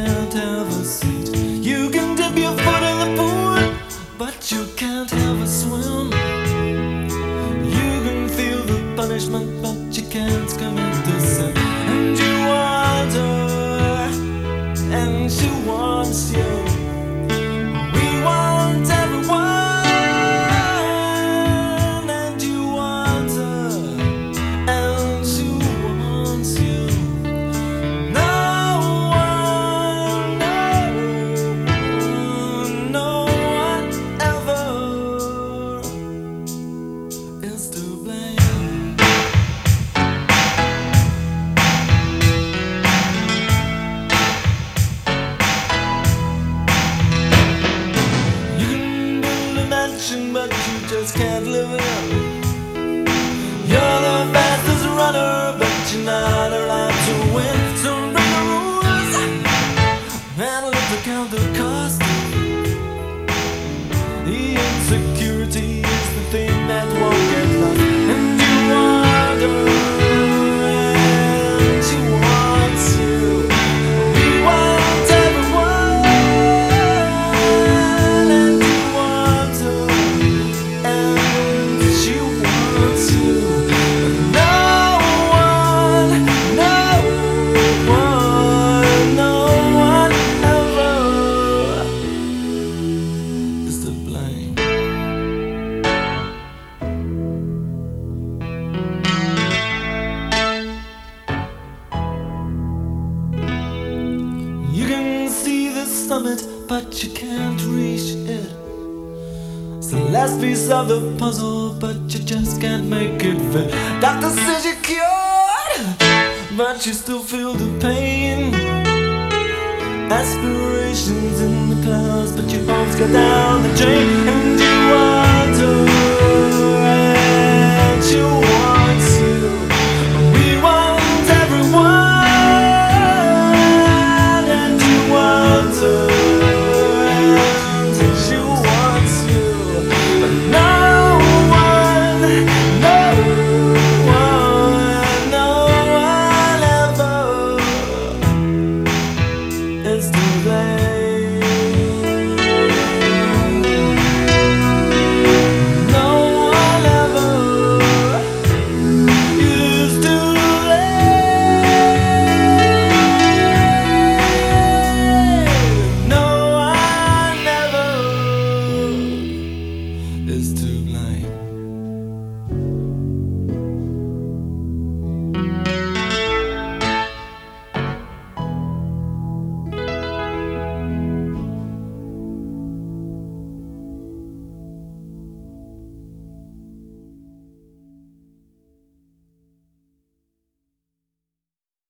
can't have a seat. You can dip your foot in the pool, but you can't have a swim. You can feel the punishment, but you can't commit the sin. And you want her, and she wants you. We want everyone, and you want her, and she wants you. No one, no one ever is to blame. You can build a mansion, but you just can't live in. You're the fastest runner, but you're not allowed to win. So bring the rules and let the count the cost. The insecurity is the thing that won't get lost. And you want her, and she wants you. We want everyone, and you want her, and she wants you. But no one, no one ever is to blame. You can see the summit, but you can't reach it. It's the last piece of the puzzle, but you just can't make it fit. Doctor says you're cured, but you still feel the pain. Aspirations in the clouds, but your hopes go down the drain. And you want her, and she wants you. We want everyone, and you want her, and she wants you. But no one ever is to blame. No one ever is to blame. No one ever is to blame.